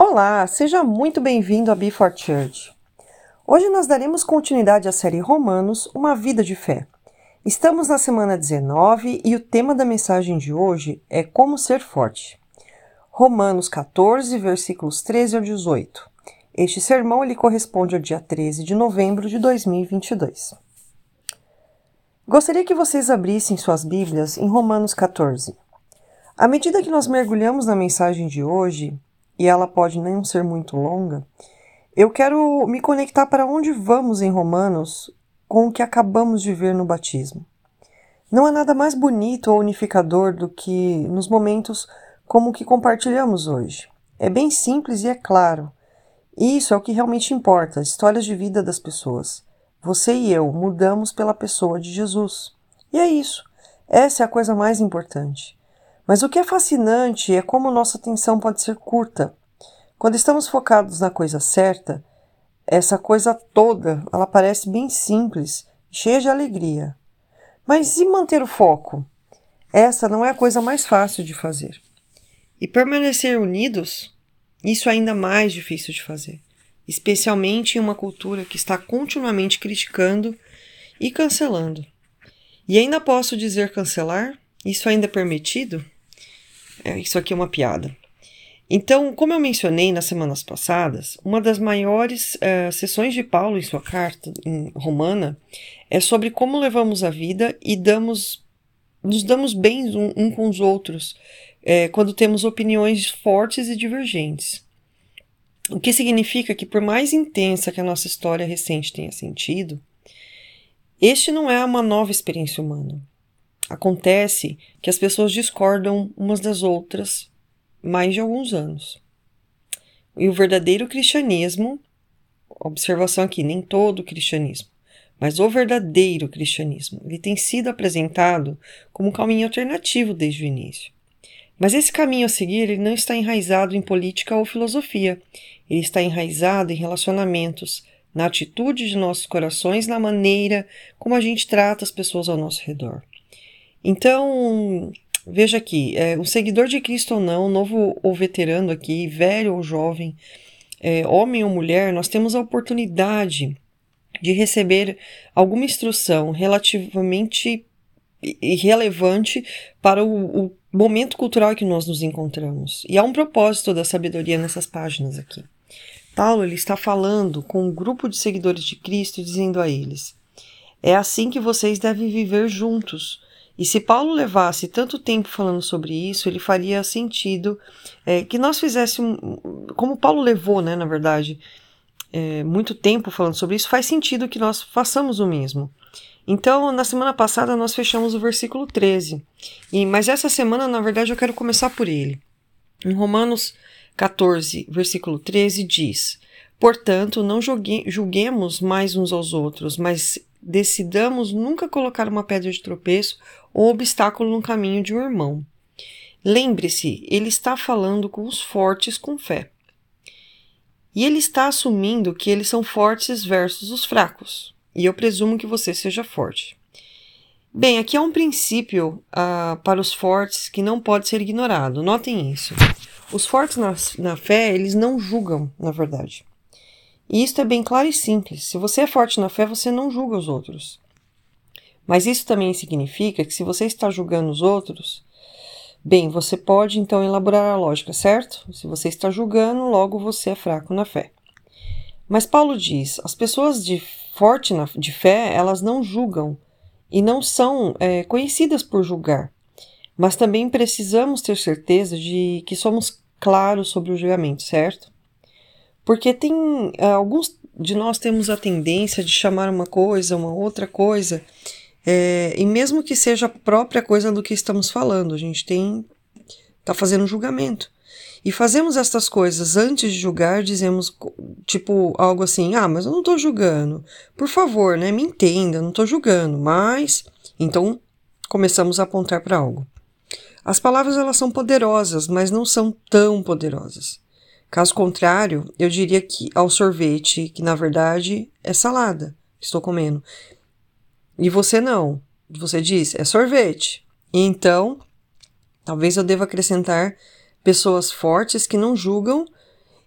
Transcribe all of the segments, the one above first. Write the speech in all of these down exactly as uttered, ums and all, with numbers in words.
Olá, seja muito bem-vindo à Be For Church. Hoje nós daremos continuidade à série Romanos, uma vida de fé. Estamos na semana dezenove e o tema da mensagem de hoje é como ser forte. Romanos quatorze, versículos treze ao dezoito. Este sermão ele corresponde ao dia treze de novembro de dois mil e vinte e dois. Gostaria que vocês abrissem suas Bíblias em Romanos quatorze. À medida que nós mergulhamos na mensagem de hoje, e ela pode não ser muito longa, eu quero me conectar para onde vamos em Romanos com o que acabamos de ver no batismo. Não há nada mais bonito ou unificador do que nos momentos como o que compartilhamos hoje. É bem simples e é claro. E isso é o que realmente importa, as histórias de vida das pessoas. Você e eu mudamos pela pessoa de Jesus. E é isso. Essa é a coisa mais importante. Mas o que é fascinante é como nossa atenção pode ser curta. Quando estamos focados na coisa certa, essa coisa toda, ela parece bem simples, cheia de alegria. Mas e manter o foco? Essa não é a coisa mais fácil de fazer. E permanecer unidos? Isso é ainda mais difícil de fazer. Especialmente em uma cultura que está continuamente criticando e cancelando. E ainda posso dizer cancelar? Isso ainda é permitido? É, isso aqui é uma piada. Então, como eu mencionei nas semanas passadas, uma das maiores uh, sessões de Paulo em sua carta em Romana é sobre como levamos a vida e damos, nos damos bem um, um com os outros é, quando temos opiniões fortes e divergentes. O que significa que, por mais intensa que a nossa história recente tenha sentido, este não é uma nova experiência humana. Acontece que as pessoas discordam umas das outras mais de alguns anos. E o verdadeiro cristianismo, observação aqui, nem todo o cristianismo, mas o verdadeiro cristianismo, ele tem sido apresentado como um caminho alternativo desde o início. Mas esse caminho a seguir ele não está enraizado em política ou filosofia, ele está enraizado em relacionamentos, na atitude de nossos corações, na maneira como a gente trata as pessoas ao nosso redor. Então, veja aqui, é, um seguidor de Cristo ou não, novo ou veterano aqui, velho ou jovem, é, homem ou mulher, nós temos a oportunidade de receber alguma instrução relativamente irrelevante para o, o momento cultural em que nós nos encontramos. E há um propósito da sabedoria nessas páginas aqui. Paulo ele está falando com um grupo de seguidores de Cristo, dizendo a eles, é assim que vocês devem viver juntos. E se Paulo levasse tanto tempo falando sobre isso, ele faria sentido é, que nós fizéssemos, como Paulo levou, né, na verdade, é, muito tempo falando sobre isso, faz sentido que nós façamos o mesmo. Então, na semana passada, nós fechamos o versículo treze, e, mas essa semana, na verdade, eu quero começar por ele. Em Romanos quatorze, versículo treze, diz, portanto, não julgue, julguemos mais uns aos outros, mas decidamos nunca colocar uma pedra de tropeço ou obstáculo no caminho de um irmão. Lembre-se, ele está falando com os fortes com fé. E ele está assumindo que eles são fortes versus os fracos. E eu presumo que você seja forte. Bem, aqui há um princípio uh, para os fortes que não pode ser ignorado. Notem isso. Os fortes na, na fé, eles não julgam, na verdade. E isso é bem claro e simples. Se você é forte na fé, você não julga os outros. Mas isso também significa que se você está julgando os outros, bem, você pode então elaborar a lógica, certo? Se você está julgando, logo você é fraco na fé. Mas Paulo diz, as pessoas de forte na, de fé, elas não julgam e não são é, conhecidas por julgar. Mas também precisamos ter certeza de que somos claros sobre o julgamento, certo? Porque tem, alguns de nós temos a tendência de chamar uma coisa, uma outra coisa, é, e mesmo que seja a própria coisa do que estamos falando, a gente tem, está fazendo um julgamento. E fazemos estas coisas antes de julgar, dizemos tipo algo assim, ah, mas eu não estou julgando, por favor, né, me entenda, eu não estou julgando, mas... Então, começamos a apontar para algo. As palavras elas são poderosas, mas não são tão poderosas. Caso contrário, eu diria que ao sorvete, que na verdade é salada que estou comendo. E você não. Você diz, é sorvete. E então, talvez eu deva acrescentar pessoas fortes que não julgam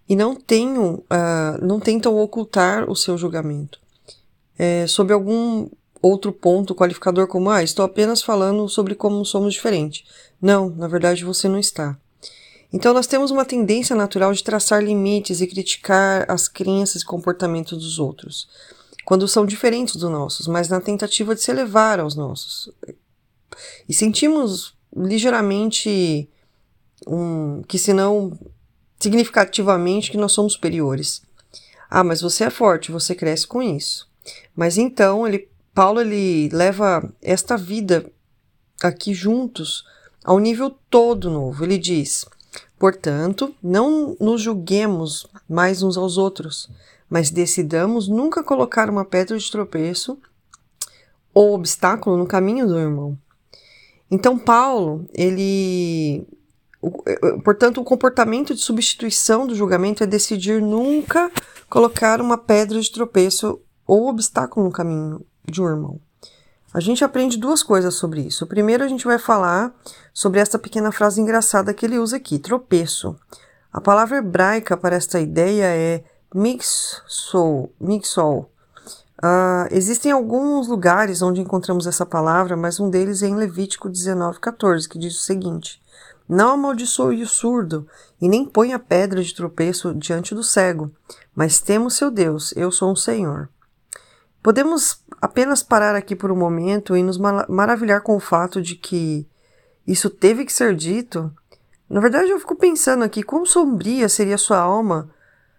e não, tenham, uh, não tentam ocultar o seu julgamento. É, sob algum outro ponto qualificador como, ah, estou apenas falando sobre como somos diferentes. Não, na verdade você não está. Então nós temos uma tendência natural de traçar limites e criticar as crenças e comportamentos dos outros, quando são diferentes dos nossos, mas na tentativa de se elevar aos nossos. E sentimos ligeiramente um, que senão significativamente que nós somos superiores. Ah, mas você é forte, você cresce com isso. Mas então, ele, Paulo ele leva esta vida aqui juntos ao nível todo novo. Ele diz, portanto, não nos julguemos mais uns aos outros, mas decidamos nunca colocar uma pedra de tropeço ou obstáculo no caminho do irmão. Então, Paulo, ele... O, portanto, o comportamento de substituição do julgamento é decidir nunca colocar uma pedra de tropeço ou obstáculo no caminho de um irmão. A gente aprende duas coisas sobre isso. Primeiro, a gente vai falar sobre esta pequena frase engraçada que ele usa aqui, tropeço. A palavra hebraica para esta ideia é mixol. mixol. Uh, existem alguns lugares onde encontramos essa palavra, mas um deles é em Levítico dezenove, quatorze, que diz o seguinte: não amaldiçoe o surdo e nem ponha pedra de tropeço diante do cego, mas tema o seu Deus, eu sou um Senhor. Podemos apenas parar aqui por um momento e nos maravilhar com o fato de que isso teve que ser dito. Na verdade, eu fico pensando aqui, quão sombria seria a sua alma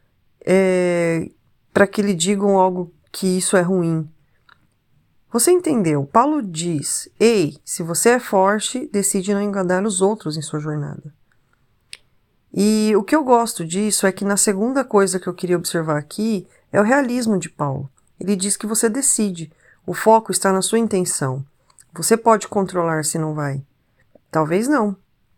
é, para que lhe digam algo que isso é ruim. Você entendeu? Paulo diz, ei, se você é forte, decide não enganar os outros em sua jornada. E o que eu gosto disso é que na segunda coisa que eu queria observar aqui é o realismo de Paulo. Ele diz que você decide, o foco está na sua intenção. Você pode controlar se não vai. Talvez não.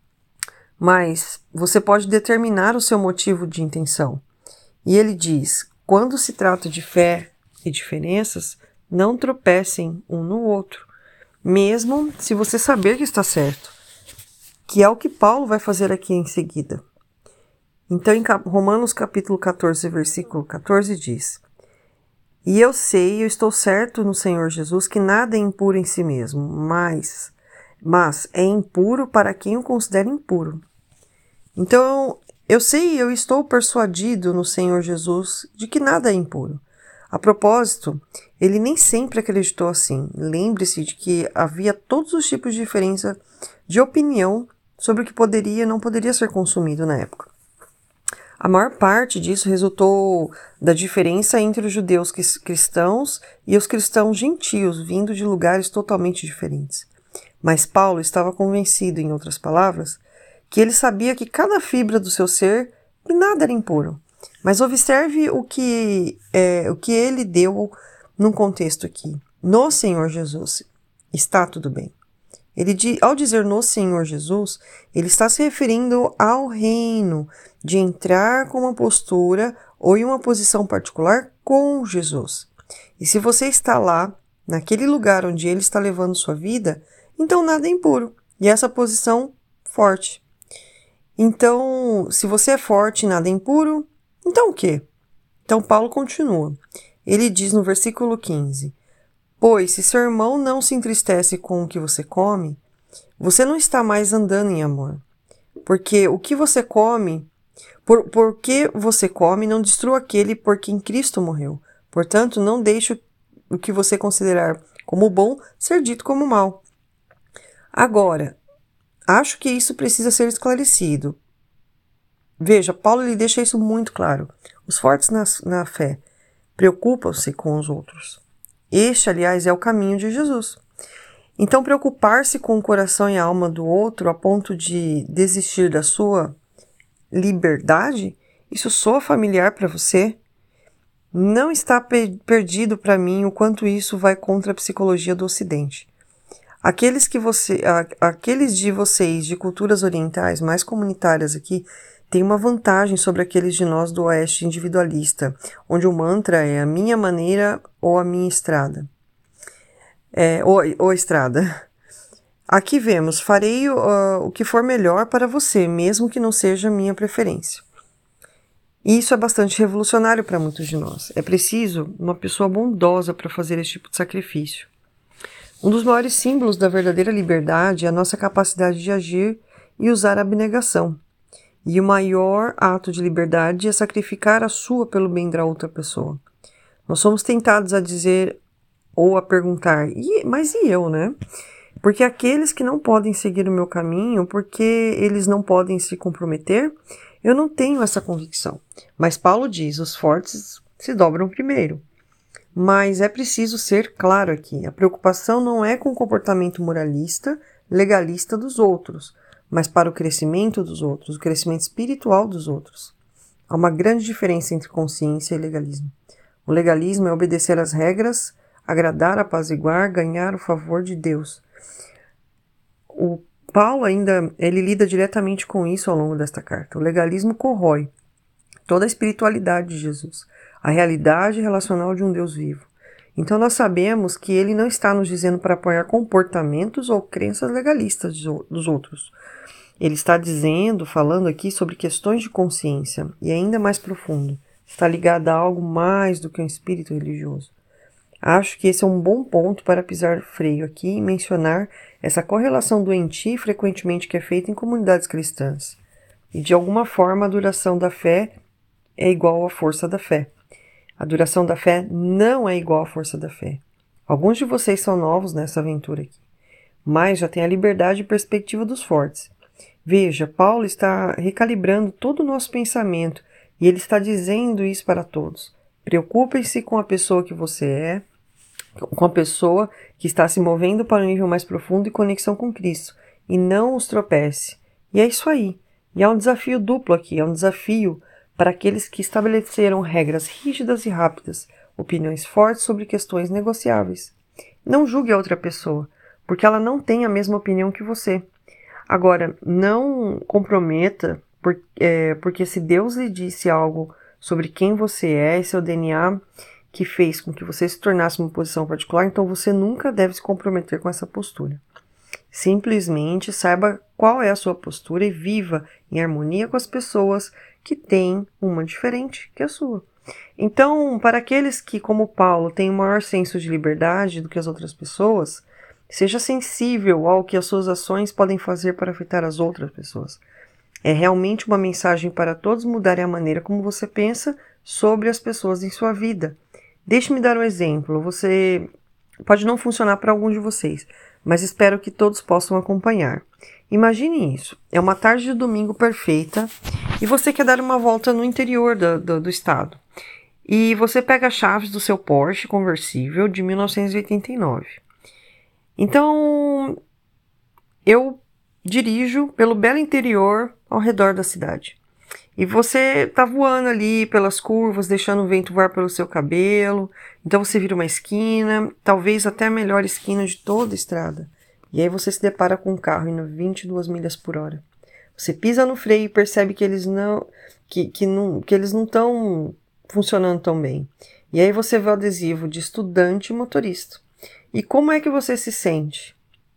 Mas você pode determinar o seu motivo de intenção. E ele diz, quando se trata de fé e diferenças, não tropecem um no outro, mesmo se você saber que está certo, que é o que Paulo vai fazer aqui em seguida. Então, em Romanos capítulo catorze, versículo catorze diz, e eu sei, eu estou certo no Senhor Jesus, que nada é impuro em si mesmo, mas, mas é impuro para quem o considera impuro. Então, eu sei, eu estou persuadido no Senhor Jesus de que nada é impuro. A propósito, ele nem sempre acreditou assim. Lembre-se de que havia todos os tipos de diferença de opinião sobre o que poderia e não poderia ser consumido na época. A maior parte disso resultou da diferença entre os judeus cristãos e os cristãos gentios, vindo de lugares totalmente diferentes. Mas Paulo estava convencido, em outras palavras, que ele sabia que cada fibra do seu ser, nada era impuro. Mas observe o que, é, o que ele deu num contexto aqui. No Senhor Jesus está tudo bem. Ele, ao dizer no Senhor Jesus, ele está se referindo ao reino, de entrar com uma postura ou em uma posição particular com Jesus. E se você está lá, naquele lugar onde ele está levando sua vida, então nada é impuro. E essa posição forte. Então, se você é forte e nada é impuro, então o quê? Então Paulo continua. Ele diz no versículo quinze, pois se seu irmão não se entristece com o que você come, você não está mais andando em amor. Porque o que você come, por, porque você come, não destrua aquele por quem Cristo morreu. Portanto, não deixe o que você considerar como bom ser dito como mal. Agora, acho que isso precisa ser esclarecido. Veja, Paulo ele deixa isso muito claro. Os fortes na, na fé preocupam-se com os outros. Este, aliás, é o caminho de Jesus. Então, preocupar-se com o coração e a alma do outro a ponto de desistir da sua liberdade, isso soa familiar para você? Não está pe- perdido para mim o quanto isso vai contra a psicologia do Ocidente. Aqueles, que você, a, aqueles de vocês de culturas orientais mais comunitárias aqui têm uma vantagem sobre aqueles de nós do Oeste individualista, onde o mantra é a minha maneira ou a minha estrada. É, ou, ou estrada. Aqui vemos, farei uh, o que for melhor para você, mesmo que não seja minha preferência. E isso é bastante revolucionário para muitos de nós. É preciso uma pessoa bondosa para fazer esse tipo de sacrifício. Um dos maiores símbolos da verdadeira liberdade é a nossa capacidade de agir e usar a abnegação. E o maior ato de liberdade é sacrificar a sua pelo bem da outra pessoa. Nós somos tentados a dizer ou a perguntar, e, mas e eu, né? Porque aqueles que não podem seguir o meu caminho, porque eles não podem se comprometer, eu não tenho essa convicção. Mas Paulo diz, os fortes se dobram primeiro. Mas é preciso ser claro aqui, a preocupação não é com o comportamento moralista, legalista dos outros, mas para o crescimento dos outros, o crescimento espiritual dos outros. Há uma grande diferença entre consciência e legalismo. O legalismo é obedecer às regras, agradar, apaziguar, ganhar o favor de Deus. O Paulo ainda, ele lida diretamente com isso ao longo desta carta. O legalismo corrói toda a espiritualidade de Jesus, a realidade relacional de um Deus vivo. Então nós sabemos que ele não está nos dizendo para apoiar comportamentos ou crenças legalistas dos outros. Ele está dizendo, falando aqui sobre questões de consciência, e ainda mais profundo, está ligado a algo mais do que um espírito religioso. Acho que esse é um bom ponto para pisar freio aqui e mencionar essa correlação doentia frequentemente que é feita em comunidades cristãs. E de alguma forma a duração da fé é igual à força da fé. A duração da fé não é igual à força da fé. Alguns de vocês são novos nessa aventura aqui, mas já têm a liberdade e perspectiva dos fortes. Veja, Paulo está recalibrando todo o nosso pensamento e ele está dizendo isso para todos. Preocupem-se com a pessoa que você é, com a pessoa que está se movendo para um nível mais profundo e conexão com Cristo, e não os tropece. E é isso aí. E há um desafio duplo aqui, é um desafio para aqueles que estabeleceram regras rígidas e rápidas, opiniões fortes sobre questões negociáveis. Não julgue a outra pessoa, porque ela não tem a mesma opinião que você. Agora, não comprometa, por, é, porque se Deus lhe disse algo sobre quem você é e seu D N A que fez com que você se tornasse uma posição particular, então você nunca deve se comprometer com essa postura. Simplesmente saiba qual é a sua postura e viva em harmonia com as pessoas que têm uma diferente que a sua. Então, para aqueles que, como Paulo, têm um maior senso de liberdade do que as outras pessoas, seja sensível ao que as suas ações podem fazer para afetar as outras pessoas. É realmente uma mensagem para todos mudarem a maneira como você pensa sobre as pessoas em sua vida. Deixe-me dar um exemplo. Você pode não funcionar para alguns de vocês, mas espero que todos possam acompanhar. Imagine isso. É uma tarde de domingo perfeita e você quer dar uma volta no interior do, do, do estado. E você pega as chaves do seu Porsche conversível de mil novecentos e oitenta e nove. Então, eu dirijo pelo belo interior ao redor da cidade. E você tá voando ali pelas curvas, deixando o vento voar pelo seu cabelo. Então você vira uma esquina, talvez até a melhor esquina de toda a estrada. E aí você se depara com um carro indo vinte e duas milhas por hora. Você pisa no freio e percebe que eles não que, que não que eles não estão funcionando tão bem. E aí você vê o adesivo de estudante e motorista. E como é que você se sente?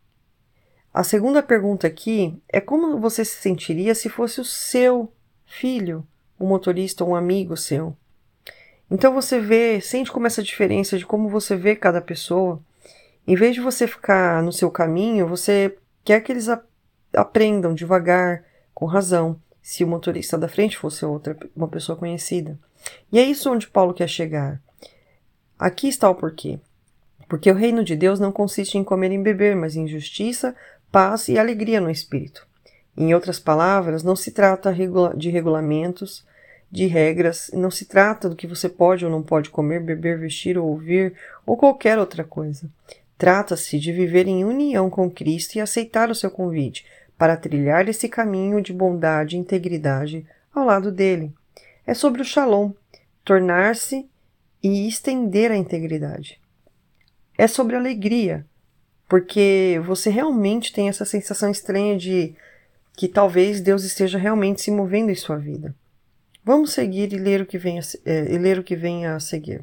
A segunda pergunta aqui é como você se sentiria se fosse o seu filho, um motorista ou um amigo seu. Então você vê, sente como essa diferença de como você vê cada pessoa. Em vez de você ficar no seu caminho, você quer que eles a- aprendam devagar, com razão, se o motorista da frente fosse outra, uma pessoa conhecida. E é isso onde Paulo quer chegar. Aqui está o porquê. Porque o reino de Deus não consiste em comer e beber, mas em justiça, paz e alegria no espírito. Em outras palavras, não se trata de regulamentos, de regras, não se trata do que você pode ou não pode comer, beber, vestir ou ouvir, ou qualquer outra coisa. Trata-se de viver em união com Cristo e aceitar o seu convite para trilhar esse caminho de bondade e integridade ao lado dele. É sobre o shalom, tornar-se e estender a integridade. É sobre alegria, porque você realmente tem essa sensação estranha de que talvez Deus esteja realmente se movendo em sua vida. Vamos seguir e ler o que vem a, é, e ler o que vem a seguir.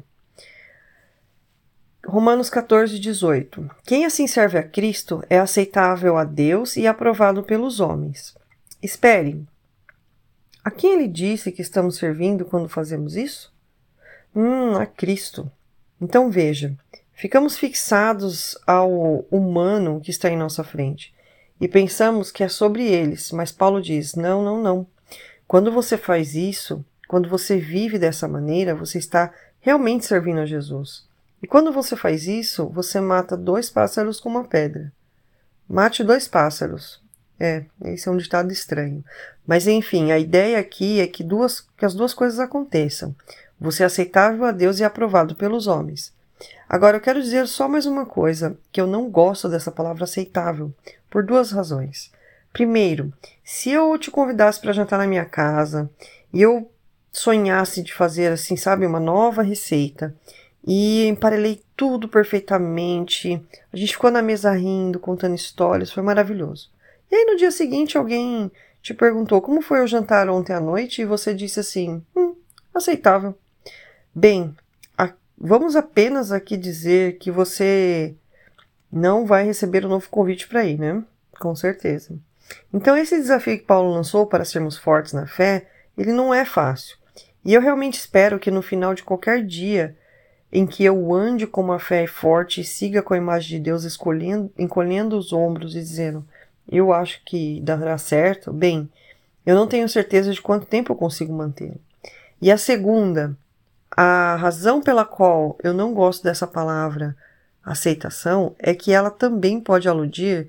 Romanos catorze, dezoito. Quem assim serve a Cristo é aceitável a Deus e aprovado pelos homens. Espere. A quem ele disse que estamos servindo quando fazemos isso? Hum, a Cristo. Então veja, ficamos fixados ao humano que está em nossa frente e pensamos que é sobre eles, mas Paulo diz, não, não, não. Quando você faz isso, quando você vive dessa maneira, você está realmente servindo a Jesus. E quando você faz isso, você mata dois pássaros com uma pedra. Mate dois pássaros. É, esse é um ditado estranho. Mas enfim, a ideia aqui é que, duas, que as duas coisas aconteçam. Você é aceitável a Deus e aprovado pelos homens. Agora eu quero dizer só mais uma coisa, que eu não gosto dessa palavra aceitável, por duas razões. Primeiro, se eu te convidasse para jantar na minha casa e eu sonhasse de fazer assim, sabe, uma nova receita e emparelhei tudo perfeitamente, a gente ficou na mesa rindo, contando histórias, foi maravilhoso. E aí no dia seguinte alguém te perguntou como foi o jantar ontem à noite e você disse assim, hum, aceitável. Bem, a, vamos apenas aqui dizer que você não vai receber um novo convite para ir, né? Com certeza. Então esse desafio que Paulo lançou para sermos fortes na fé, ele não é fácil. E eu realmente espero que no final de qualquer dia em que eu ande com uma fé forte e siga com a imagem de Deus escolhendo, encolhendo os ombros e dizendo, eu acho que dará certo, bem, eu não tenho certeza de quanto tempo eu consigo mantê-lo. E a segunda, a razão pela qual eu não gosto dessa palavra aceitação é que ela também pode aludir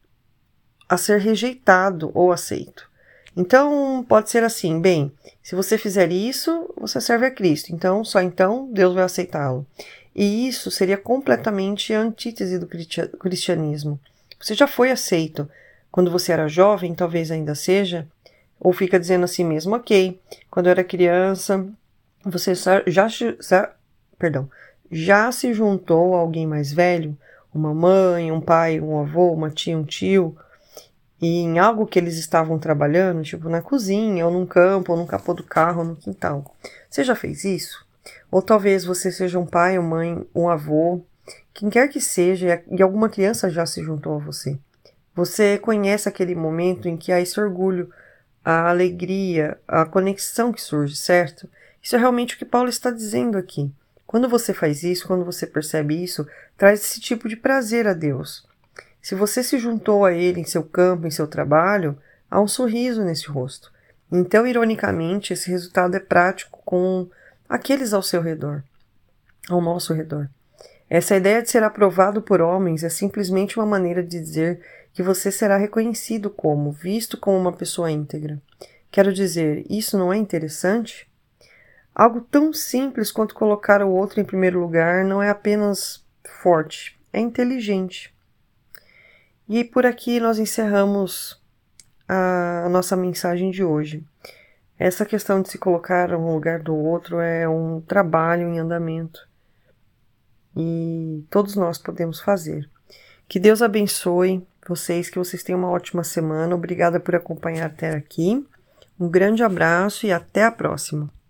a ser rejeitado ou aceito. Então, pode ser assim, bem, se você fizer isso, você serve a Cristo, então, só então, Deus vai aceitá-lo. E isso seria completamente a antítese do cristianismo. Você já foi aceito quando você era jovem, talvez ainda seja, ou fica dizendo assim mesmo, ok, quando eu era criança, você já, já, perdão, já se juntou a alguém mais velho, uma mãe, um pai, um avô, uma tia, um tio, e em algo que eles estavam trabalhando, tipo na cozinha, ou num campo, ou no capô do carro, ou no quintal. Você já fez isso? Ou talvez você seja um pai, uma mãe, um avô, quem quer que seja, e alguma criança já se juntou a você. Você conhece aquele momento em que há esse orgulho, a alegria, a conexão que surge, certo? Isso é realmente o que Paulo está dizendo aqui. Quando você faz isso, quando você percebe isso, traz esse tipo de prazer a Deus. Se você se juntou a ele em seu campo, em seu trabalho, há um sorriso nesse rosto. Então, ironicamente, esse resultado é prático com aqueles ao seu redor, ao nosso redor. Essa ideia de ser aprovado por homens é simplesmente uma maneira de dizer que você será reconhecido como, visto como uma pessoa íntegra. Quero dizer, isso não é interessante? Algo tão simples quanto colocar o outro em primeiro lugar não é apenas forte, é inteligente. E por aqui nós encerramos a nossa mensagem de hoje. Essa questão de se colocar no lugar do outro é um trabalho em andamento. E todos nós podemos fazer. Que Deus abençoe vocês, que vocês tenham uma ótima semana. Obrigada por acompanhar até aqui. Um grande abraço e até a próxima.